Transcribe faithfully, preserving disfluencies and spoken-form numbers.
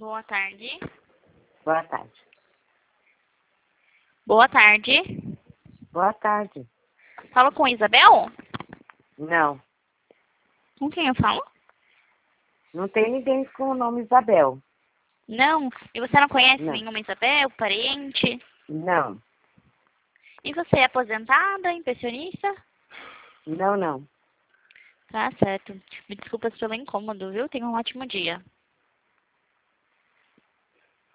Boa tarde. Boa tarde. Boa tarde. Boa tarde. Falo com Isabel? Não, Com quem eu falo? não tem ninguém com o nome Isabel. Não. E você não conhece Não, nenhuma Isabel, parente? não, E você é aposentada, pensionista? não, não. Tá certo. Me desculpa pelo incômodo, viu? Tenha um ótimo dia.